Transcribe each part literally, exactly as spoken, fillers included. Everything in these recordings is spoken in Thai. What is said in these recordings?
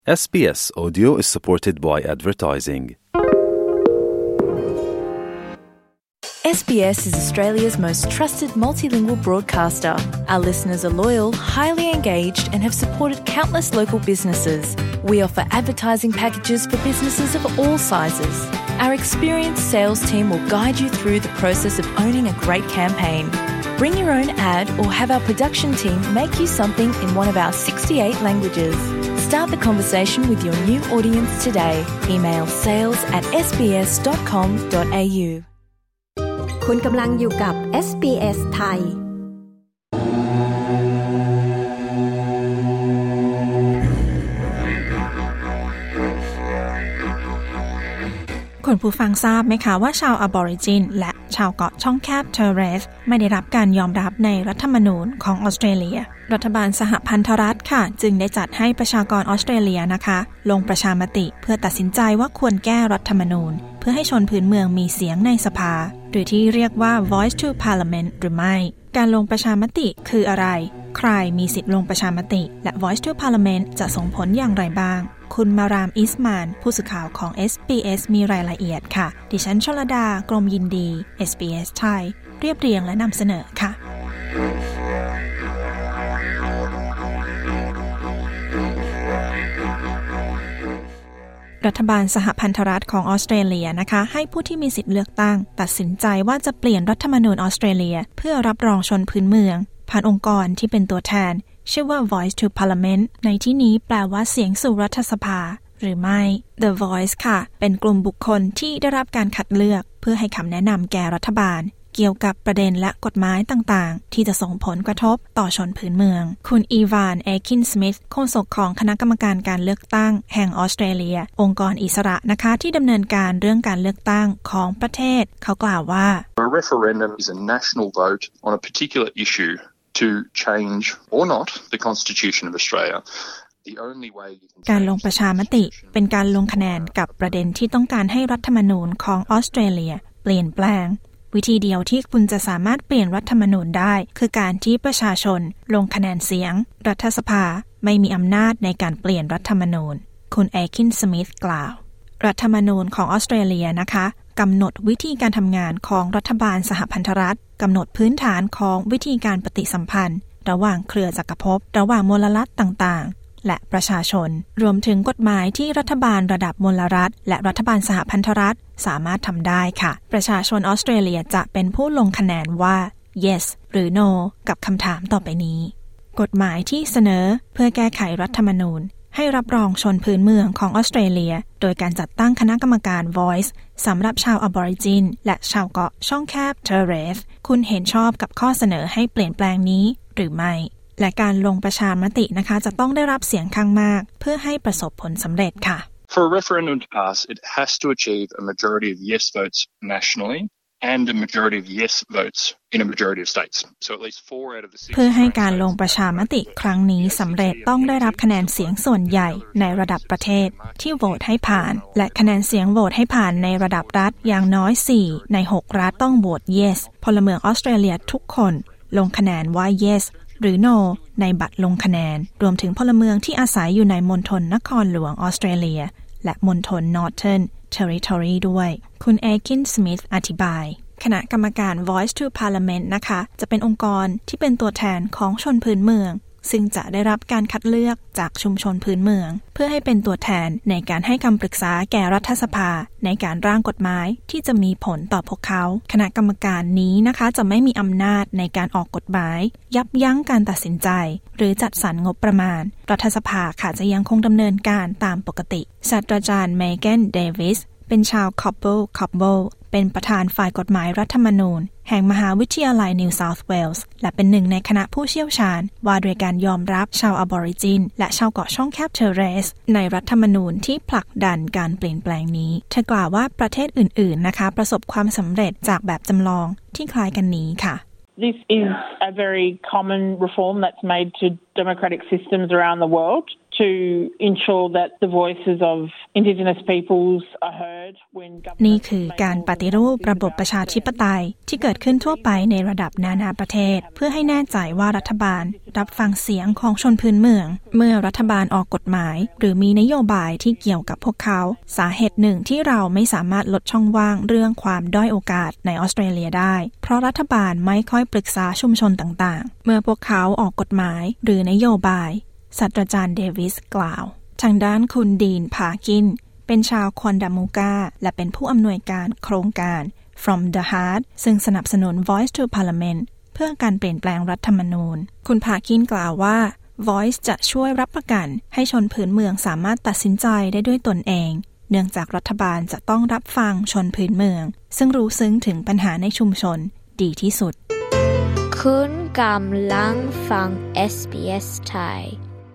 S B S Audio is supported by advertising. S B S is Australia's most trusted multilingual broadcaster. Our listeners are loyal, highly engaged and have supported countless local businesses. We offer advertising packages for businesses of all sizes. Our experienced sales team will guide you through the process of owning a great campaign. Bring your own ad or have our production team make you something in one of our sixty-eight languages. Start the conversation with your new audience today. Email sales at s b s dot com dot a u คุณกำลังอยู่กับ เอส บี เอส ไทยคุณผู้ฟังทราบไหมคะว่าชาวอบอริจินและชาวเกาะช่องแคบเทอร์เรสไม่ได้รับการยอมรับในรัฐธรรมนูญของออสเตรเลียรัฐบาลสหพันธรัฐค่ะจึงได้จัดให้ประชากรออสเตรเลียนะคะลงประชามติเพื่อตัดสินใจว่าควรแก้รัฐธรรมนูญเพื่อให้ชนพื้นเมืองมีเสียงในสภาหรือที่เรียกว่า Voice to Parliament หรือไม่การลงประชามติคืออะไรใครมีสิทธิ์ลงประชามติและ Voice to Parliament จะส่งผลอย่างไรบ้างคุณมารามอิสมานผู้สื่อข่าวของ เอส บี เอส มีรายละเอียดค่ะดิฉันชลดากรมยินดี เอส บี เอส ไทยเรียบเรียงและนำเสนอค่ะรัฐบาลสหพันธรัฐของออสเตรเลียนะคะให้ผู้ที่มีสิทธิ์เลือกตั้งตัดสินใจว่าจะเปลี่ยนรัฐธรรมนูญออสเตรเลียเพื่อรับรองชนพื้นเมืองผ่านองค์กรที่เป็นตัวแทนชื่อว่า Voice to Parliament ในที่นี้แปลว่าเสียงสู่รัฐสภาหรือไม่ The Voice ค่ะเป็นกลุ่มบุคคลที่ได้รับการคัดเลือกเพื่อให้คำแนะนำแก่รัฐบาลเกี่ยวกับประเด็นและกฎหมายต่างๆที่จะส่งผลกระทบต่อชนพื้นเมืองคุณอีวานเอคินสมิธโฆษกของคณะกรรมการการเลือกตั้งแห่งออสเตรเลียองค์กรอิสระนะคะที่ดำเนินการเรื่องการเลือกตั้งของประเทศเขากล่าวว่า A referendum is a national vote on a particular issue to change or not the Constitution of Australia. การลงประชามติเป็นการลงคะแนนกับประเด็นที่ต้องการให้รัฐธรรมนูญของออสเตรเลียเปลี่ยนแปลงวิธีเดียวที่คุณจะสามารถเปลี่ยนรัฐธรรมนูญได้คือการที่ประชาชนลงคะแนนเสียงรัฐสภาไม่มีอำนาจในการเปลี่ยนรัฐธรรมนูญคุณเอคินสมิธกล่าวรัฐธรรมนูญของออสเตรเลียนะคะกำหนดวิธีการทำงานของรัฐบาลสหพันธรัฐกำหนดพื้นฐานของวิธีการปฏิสัมพันธ์ระหว่างเครือจักรภพระหว่างมลรัฐต่างๆและประชาชนรวมถึงกฎหมายที่รัฐบาลระดับมลรัฐและรัฐบาลสหพันธรัฐสามารถทำได้ค่ะประชาชนออสเตรเลียจะเป็นผู้ลงคะแนนว่า yes หรือ no กับคำถามต่อไปนี้กฎหมายที่เสนอเพื่อแก้ไขรัฐธรรมนูญให้รับรองชนพื้นเมืองของออสเตรเลียโดยการจัดตั้งคณะกรรมการ Voice สำหรับชาวอบอริจินและชาวเกาะช่องแคบเทอร์เรสคุณเห็นชอบกับข้อเสนอให้เปลี่ยนแปลงนี้หรือไม่และการลงประชามตินะคะจะต้องได้รับเสียงข้างมากเพื่อให้ประสบผลสำเร็จค่ะ For a referendum to pass, it has to achieve a majority of yes votes nationally and a majority of yes votes in a majority of states. So at least four out of the six เพื่อให้การลงประชามติครั้งนี้สำเร็จต้องได้รับคะแนนเสียงส่วนใหญ่ในระดับประเทศที่โหวตให้ผ่านและคะแนนเสียงโหวตให้ผ่านในระดับรัฐอย่างน้อยสี่ในหกรัฐต้องโหวต yes พลเมืองออสเตรเลียทุกคนลงคะแนนว่า yesหรือ no ในบัตรลงคะแนนรวมถึงพลเมืองที่อาศัยอยู่ในมณฑลนครหลวงออสเตรเลียและมณฑล Northern Territory ด้วยคุณเอคินสมิธอธิบายคณะกรรมการ Voice to Parliament นะคะจะเป็นองค์กรที่เป็นตัวแทนของชนพื้นเมืองซึ่งจะได้รับการคัดเลือกจากชุมชนพื้นเมืองเพื่อให้เป็นตัวแทนในการให้คำปรึกษาแก่รัฐสภาในการร่างกฎหมายที่จะมีผลต่อพวกเขาคณะกรรมการนี้นะคะจะไม่มีอำนาจในการออกกฎหมายยับยั้งการตัดสินใจหรือจัดสรรงบประมาณรัฐสภาค่ะจะยังคงดำเนินการตามปกติศาสตราจารย์เมแกนเดวิสเป็นชาวคอบเบิลคอบเบิลเป็นประธานฝ่ายกฎหมายรัฐธรรมนูญแห่งมหาวิทยาลัยนิวเซาท์เวลส์และเป็นหนึ่งในคณะผู้เชี่ยวชาญว่าโดยการยอมรับชาวอบอริจินและชาวเกาะช่องแคบเทอร์เรสในรัฐธรรมนูญที่ผลักดันการเปลี่ยนแปลงนี้เธอกล่าวว่าประเทศอื่นๆนะคะประสบความสำเร็จจากแบบจำลองที่คล้ายกันนี้ค่ะ This is a very common reform that's made to democratic systems around the world to ensure that the voices of Indigenous peoples are heard when นี่คือการปฏิรูประบบประชาธิปไตยที่เกิดขึ้นทั่วไปในระดับนานาประเทศเพื่อให้แน่ใจว่ารัฐบาลรับฟังเสียงของชนพื้นเมืองเมื่อรัฐบาลออกกฎหมายหรือมีนโยบายที่เกี่ยวกับพวกเขาสาเหตุหนึ่งที่เราไม่สามารถลดช่องว่างเรื่องความด้อยโอกาสในออสเตรเลียได้เพราะรัฐบาลไม่ค่อยปรึกษาชุมชนต่างๆเมื่อพวกเขาออกกฎหมายหรือนโยบายศาสตราจารย์เดวิสกล่าวทางด้านคุณดีนพากินเป็นชาวคอนดามูกาและเป็นผู้อำนวยการโครงการ From the Heart ซึ่งสนับสนุน Voice to Parliament เพื่อการเปลี่ยนแปลงรัฐธรรมนูญคุณพากินกล่าวว่า Voice จะช่วยรับประกันให้ชนพื้นเมืองสามารถตัดสินใจได้ด้วยตนเองเนื่องจากรัฐบาลจะต้องรับฟังชนพื้นเมืองซึ่งรู้ซึ้งถึงปัญหาในชุมชนดีที่สุดคุณกำลังฟัง เอส บี เอส Thai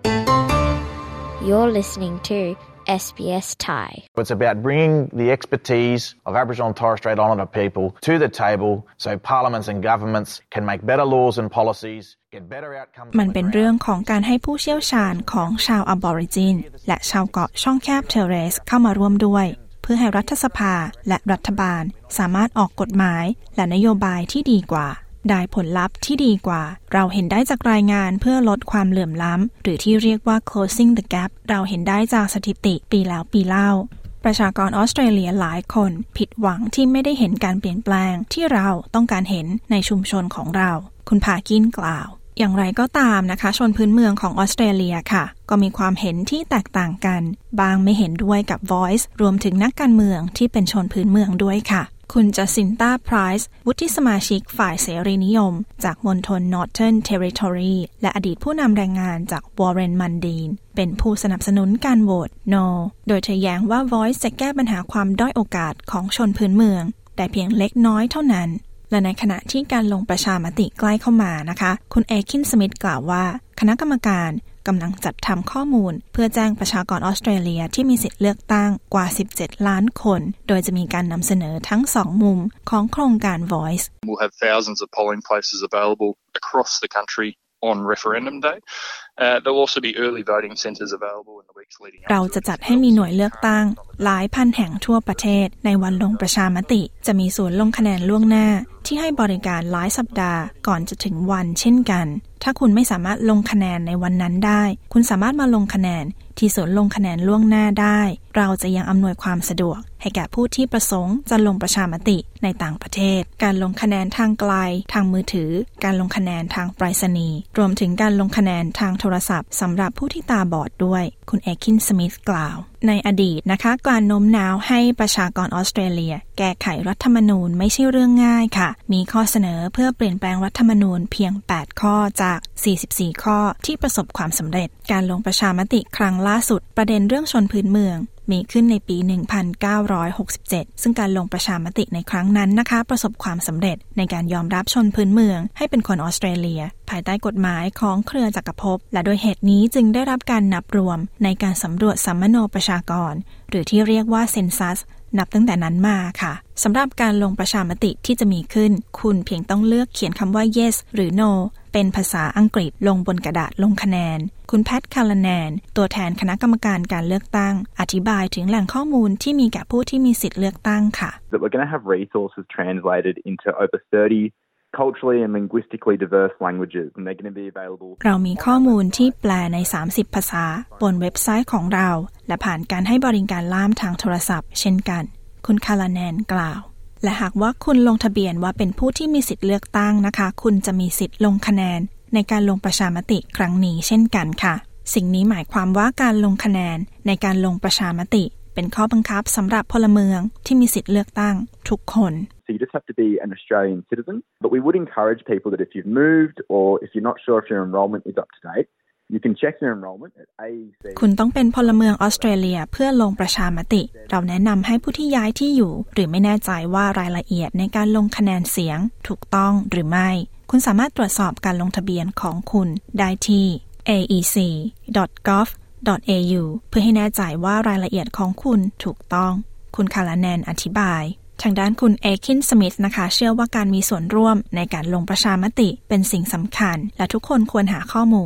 You're listening to เอส บี เอส Thai. It's about bringing the expertise of Aboriginal and Torres Strait Islander people to the table so parliaments and governments can make better laws and policies, get better outcomes. มันเป็นเรื่องของการให้ผู้เชี่ยวชาญของชาว Aborigin และชาวเกาะช่องแคบเทเรสเข้ามาร่วมด้วยเพื่อให้รัฐสภาและรัฐบาลสามารถออกกฎหมายและนโยบายที่ดีกว่าได้ผลลัพธ์ที่ดีกว่าเราเห็นได้จากรายงานเพื่อลดความเหลื่อมล้ำหรือที่เรียกว่า closing the gap เราเห็นได้จากสถิติปีแล้วปีเล่าประชากรออสเตรเลียหลายคนผิดหวังที่ไม่ได้เห็นการเปลี่ยนแปลงที่เราต้องการเห็นในชุมชนของเราคุณพากินกล่าวอย่างไรก็ตามนะคะชนพื้นเมืองของออสเตรเลียค่ะก็มีความเห็นที่แตกต่างกันบางไม่เห็นด้วยกับ Voice รวมถึงนักการเมืองที่เป็นชนพื้นเมืองด้วยค่ะคุณจัสซินตาไพรส์วุฒิสมาชิกฝ่ายเสรีนิยมจากมณฑล Northern Territory และอดีตผู้นำแรงงานจาก Warren Mundine เป็นผู้สนับสนุนการโหวต No โดยเธอแย้งว่า Voice จะแก้ปัญหาความด้อยโอกาสของชนพื้นเมืองแต่เพียงเล็กน้อยเท่านั้นและในขณะที่การลงประชามติใกล้เข้ามานะคะคุณเอคินสมิธกล่าวว่าคณะกรรมการกำลังจัดทำข้อมูลเพื่อแจ้งประชากรออสเตรเลียที่มีสิทธิ์เลือกตั้งกว่าสิบเจ็ดล้านคนโดยจะมีการนำเสนอทั้งสองมุมของโครงการ Voice We'll have thousands of polling places available across the country on referendum day. Uh, there'll also be early voting centres available in the weeks leading up. เราจะจัดให้มีหน่วยเลือกตั้งหลายพันแห่งทั่วประเทศในวันลงประชามติจะมีศูนย์ลงคะแนนล่วงหน้าที่ให้บริการหลายสัปดาห์ก่อนจะถึงวันเช่นกันถ้าคุณไม่สามารถลงคะแนนในวันนั้นได้คุณสามารถมาลงคะแนนที่ศูนย์ลงคะแนนล่วงหน้าได้เราจะยังอำนวยความสะดวกให้แก่ผู้ที่ประสงค์จะลงประชามติในต่างประเทศการลงคะแนนทางไกลทางมือถือการลงคะแนนทางไปรษณีย์รวมถึงการลงคะแนนทางโทรศัพท์สำหรับผู้ที่ตาบอดด้วยคุณเอคินสมิธกล่าวในอดีตนะคะการโน้มน้าวให้ประชากรออสเตรเลียแก้ไขรัฐธรรมนูญไม่ใช่เรื่องง่ายค่ะมีข้อเสนอเพื่อเปลี่ยนแปลงรัฐธรรมนูญเพียงแปดข้อจากสี่สิบสี่ข้อที่ประสบความสำเร็จการลงประชามติครั้งล่าสุดประเด็นเรื่องชนพื้นเมืองมีขึ้นในปีหนึ่งพันเก้าร้อยหกสิบเจ็ดซึ่งการลงประชามติในครั้งนั้นนะคะประสบความสำเร็จในการยอมรับชนพื้นเมืองให้เป็นคนออสเตรเลียภายใต้กฎหมายของเครือจักรภพและโดยเหตุนี้จึงได้รับการนับรวมในการสำรวจสัมมโนประชากรหรือที่เรียกว่าเซนซัสนับตั้งแต่นั้นมาค่ะสำหรับการลงประชามติที่จะมีขึ้นคุณเพียงต้องเลือกเขียนคำว่า yes หรือ no เป็นภาษาอังกฤษลงบนกระดาษลงคะแนนคุณแพทคาร์ลแนนตัวแทนคณะกรรมการการเลือกตั้งอธิบายถึงแหล่งข้อมูลที่มีแก่ผู้ที่มีสิทธิ์เลือกตั้งค่ะ That we're going to have resources translated into over thirty culturally and linguistically diverse languages and they're going to be available เรามีข้อมูลที่แปลในสามสิบภาษาบนเว็บไซต์ของเราและผ่านการให้บริการล่ามทางโทรศัพท์เช่นกันคุณคาร์ลแนนกล่าวและหากว่าคุณลงทะเบียนว่าเป็นผู้ที่มีสิทธิ์เลือกตั้งนะคะคุณจะมีสิทธิ์ลงคะแนนในการลงประชามติครั้งนี้เช่นกันค่ะสิ่งนี้หมายความว่าการลงคะแนนในการลงประชามติเป็นข้อบังคับสำหรับพลเมืองที่มีสิทธิ์เลือกตั้งทุกคน So you just have to be an Australian citizen but we would encourage people that if you've moved or if you're not sure if your enrolment is up to date You can check your enrollment at เอ อี ซีคุณต้องเป็นพลเมืองออสเตรเลียเพื่อลงประชามติเราแนะนำให้ผู้ที่ย้ายที่อยู่หรือไม่แน่ใจว่ารายละเอียดในการลงคะแนนเสียงถูกต้องหรือไม่คุณสามารถตรวจสอบการลงทะเบียนของคุณได้ที่ เอ อี ซี ดอท กอฟ ดอท เอ ยู เพื่อให้แน่ใจว่ารายละเอียดของคุณถูกต้องคุณคาร์ลแนนอธิบายทางด้านคุณเอคินสมิธนะคะเชื่อว่าการมีส่วนร่วมในการลงประชามติเป็นสิ่งสำคัญและทุกคนควรหาข้อมูล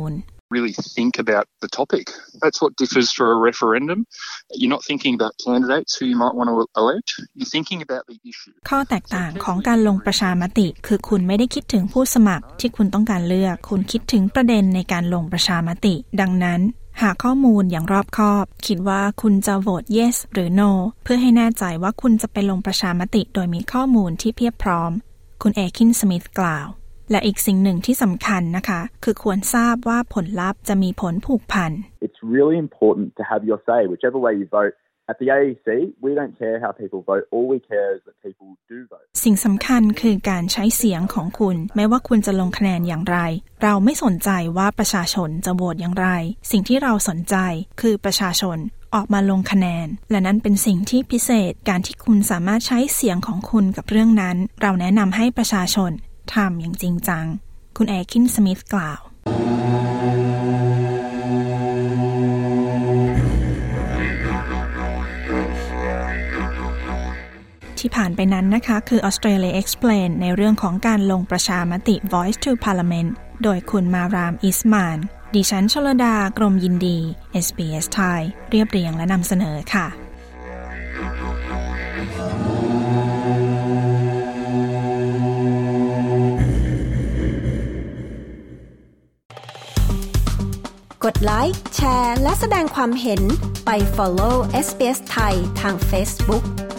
really think about the topic. That's what differs for a referendum. You're not thinking about candidates who you might want to elect. You're thinking about the issue. ข้อแตกต่างของการลงประชามติคือคุณไม่ได้คิดถึงผู้สมัครที่คุณต้องการเลือกคุณคิดถึงประเด็นในการลงประชามติดังนั้นหาข้อมูลอย่างรอบคอบคิดว่าคุณจะโหวต yes หรือ no เพื่อให้แน่ใจว่าคุณจะไปลงประชามติโดยมีข้อมูลที่เพียบพร้อมคุณเอคินสมิธกล่าวและอีกสิ่งหนึ่งที่สำคัญนะคะคือควรทราบว่าผลลัพธ์จะมีผลผูกพัน It's really important to have your say whichever way you vote. At the เอ อี ซี, we don't care how people vote. All we care is that people do vote. สิ่งสำคัญคือการใช้เสียงของคุณไม่ว่าคุณจะลงคะแนนอย่างไรเราไม่สนใจว่าประชาชนจะโหวตอย่างไรสิ่งที่เราสนใจคือประชาชนออกมาลงคะแนนและนั้นเป็นสิ่งที่พิเศษการที่คุณสามารถใช้เสียงของคุณกับเรื่องนั้นเราแนะนำให้ประชาชนทำอย่างจริงจังคุณเอคินสมิธกล่าวที่ผ่านไปนั้นนะคะคือ Australia Explain ในเรื่องของการลงประชามติ Voice to Parliament โดยคุณมารามอิสมานดิฉันชลดากรมยินดี เอส บี เอส ไทยเรียบเรียงและนำเสนอค่ะกดไลค์แชร์และแสดงความเห็นไป follow เอส บี เอส ไทยทาง Facebook